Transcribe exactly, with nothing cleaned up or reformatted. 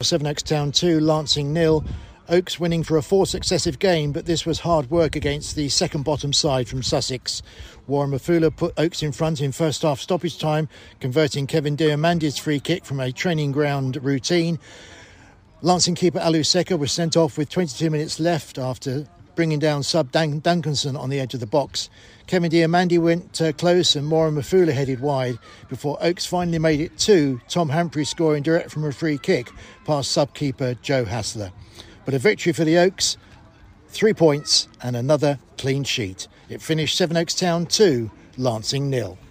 Sevenoaks Town two, Lancing nil. Oaks winning for a fourth successive game, but this was hard work against the second bottom side from Sussex. Warren Mafula put Oaks in front in first half stoppage time, converting Kevin Diamandi's free kick from a training ground routine. Lancing keeper Alu Seka was sent off with twenty-two minutes left after bringing down sub Dan- Duncanson on the edge of the box. Kevin Diamandi went uh, close and Warren Mafula headed wide before Oaks finally made it two, Tom Humphrey scoring direct from a free kick past sub-keeper Joe Hassler. But a victory for the Oaks, three points and another clean sheet. It finished Sevenoaks Town two, Lancing nil.